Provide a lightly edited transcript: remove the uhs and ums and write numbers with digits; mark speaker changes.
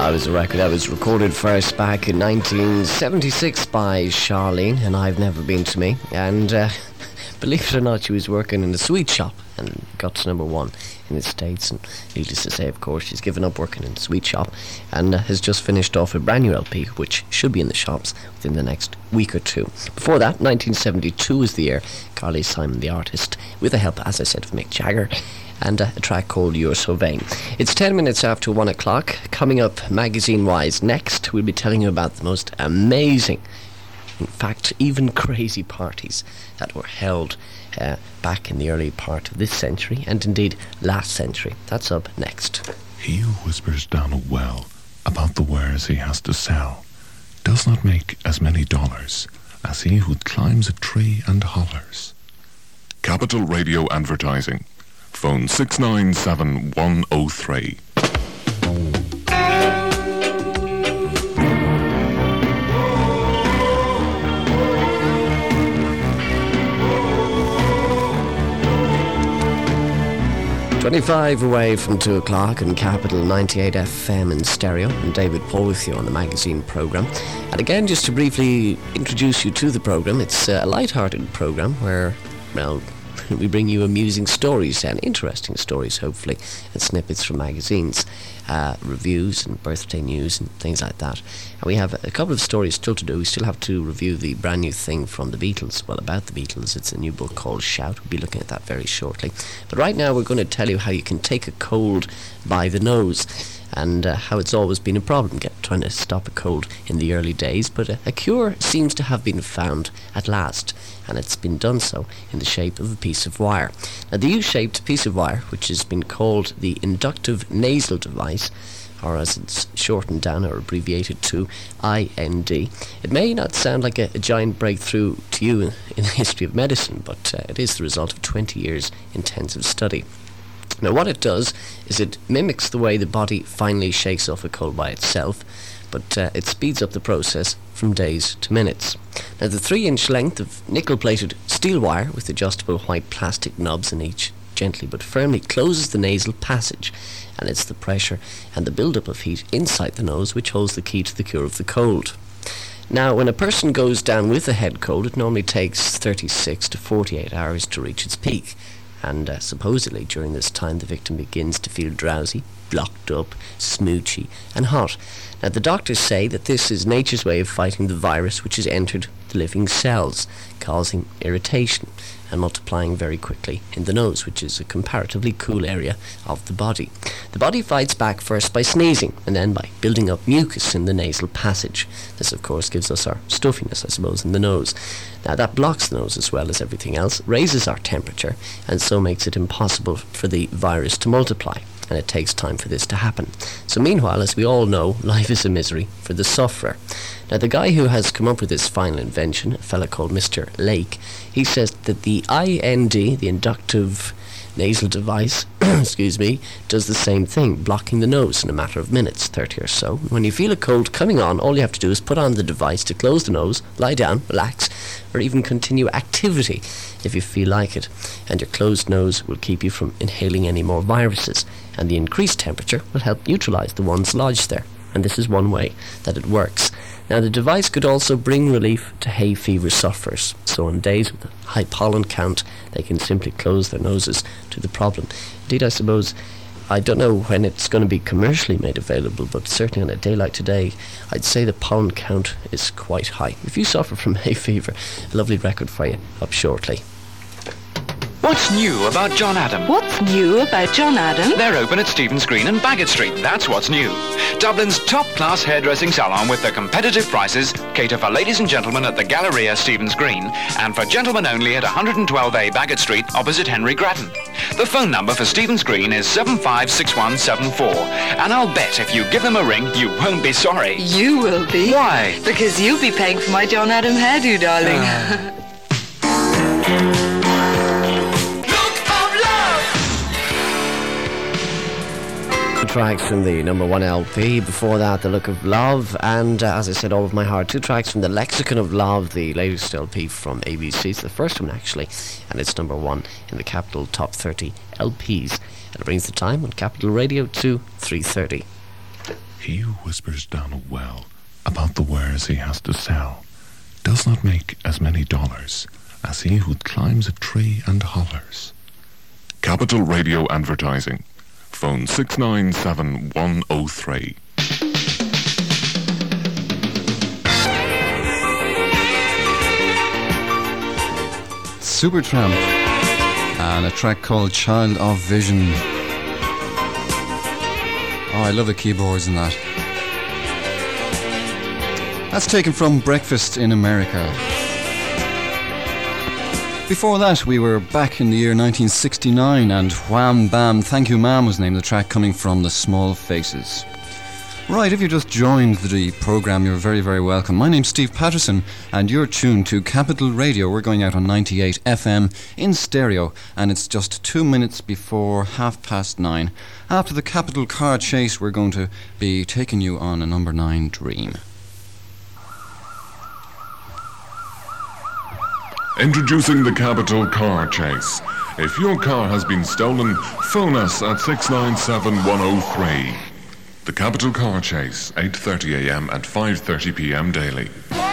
Speaker 1: It was a record that was recorded first back in 1976 by Charlene, and I've Never Been to Me. And believe it or not, she was working in a sweet shop and got to number one in the States. And needless to say, of course, she's given up working in a sweet shop and has just finished off a brand new LP, which should be in the shops within the next week or two. Before that, 1972 was the year Carly Simon, the artist, with the help, as I said, of Mick Jagger, and a track called You're So Vain. It's 10 minutes after 1 o'clock. Coming up magazine-wise next, we'll be telling you about the most amazing, in fact, even crazy parties that were held back in the early part of this century, and indeed last century. That's up next.
Speaker 2: He who whispers down a well about the wares he has to sell does not make as many dollars as he who climbs a tree and hollers. Capital Radio Advertising. Phone 697103.
Speaker 1: "25 away from 2 o'clock on Capital 98 FM in stereo, and David Paul with you on the magazine programme. And again, just to briefly introduce you to the programme, it's a light-hearted programme where, well, we bring you amusing stories and interesting stories, hopefully, and snippets from magazines, reviews and birthday news and things like that. And we have a couple of stories still to do. We still have to review the brand new thing from the Beatles. Well, about the Beatles, it's a new book called Shout. We'll be looking at that very shortly. But right now we're going to tell you how you can take a cold by the nose, and how it's always been a problem trying to stop a cold in the early days, but a cure seems to have been found at last, and it's been done so in the shape of a piece of wire. Now, the U-shaped piece of wire, which has been called the inductive nasal device, or as it's shortened down or abbreviated to, IND. It may not sound like a giant breakthrough to you in the history of medicine, but it is the result of 20 years intensive study. Now, what it does is it mimics the way the body finally shakes off a cold by itself, but it speeds up the process from days to minutes. Now, the 3-inch length of nickel-plated steel wire with adjustable white plastic knobs in each gently but firmly closes the nasal passage, and it's the pressure and the build-up of heat inside the nose which holds the key to the cure of the cold. Now, when a person goes down with a head cold, it normally takes 36 to 48 hours to reach its peak. And supposedly during this time the victim begins to feel drowsy, blocked up, smoochy and hot. Now, the doctors say that this is nature's way of fighting the virus which has entered the living cells, causing irritation and multiplying very quickly in the nose, which is a comparatively cool area of the body. The body fights back first by sneezing and then by building up mucus in the nasal passage. This, of course, gives us our stuffiness, I suppose, in the nose. Now, that blocks the nose as well as everything else, raises our temperature, and so makes it impossible for the virus to multiply. And it takes time for this to happen. So meanwhile, as we all know, life is a misery for the sufferer. Now, the guy who has come up with this final invention, a fella called Mr. Lake, he says that the IND, the inductive nasal device, excuse me, does the same thing, blocking the nose in a matter of minutes, 30 or so. When you feel a cold coming on, all you have to do is put on the device to close the nose, lie down, relax, or even continue activity if you feel like it. And your closed nose will keep you from inhaling any more viruses, and the increased temperature will help neutralize the ones lodged there. And this is one way that it works. Now, the device could also bring relief to hay fever sufferers. So on days with a high pollen count, they can simply close their noses to the problem. Indeed, I suppose, I don't know when it's going to be commercially made available, but certainly on a day like today, I'd say the pollen count is quite high. If you suffer from hay fever, a lovely record for you up shortly.
Speaker 3: What's new about John Adam?
Speaker 4: What's new about John Adam?
Speaker 3: They're open at Stephen's Green and Baggot Street. That's what's new. Dublin's top-class hairdressing salon with their competitive prices cater for ladies and gentlemen at the Galleria Stephen's Green and for gentlemen only at 112A Baggot Street opposite Henry Grattan. The phone number for Stephen's Green is 756174, and I'll bet if you give them a ring, you won't be sorry.
Speaker 4: You will be.
Speaker 3: Why?
Speaker 4: Because you'll be paying for my John Adam hairdo, darling.
Speaker 1: Tracks from the number 1 LP, before that The Look of Love, and as I said, All of My Heart. 2 tracks from the Lexicon of Love, the latest LP from ABC. It's the first one actually, and it's number 1 in the Capital Top 30 LPs. And it brings the time on Capital Radio to 3:30.
Speaker 2: He who whispers down a well about the wares he has to sell does not make as many dollars as he who climbs a tree and hollers. Capital Radio Advertising. Phone 697-103.
Speaker 5: Supertramp and a track called Child of Vision. Oh, I love the keyboards in that. That's taken from Breakfast in America. Before that, we were back in the year 1969, and Wham Bam Thank You Ma'am was named the track, coming from the Small Faces. Right, if you just joined the programme, you're very, very welcome. My name's Steve Patterson, and you're tuned to Capital Radio. We're going out on 98 FM in stereo, and it's just 2 minutes before 9:30. After the Capital Car Chase, we're going to be taking you on a number 9 dream.
Speaker 2: Introducing the Capital Car Chase. If your car has been stolen, phone us at 697-103. The Capital Car Chase, 8:30 a.m. and 5:30 p.m. daily.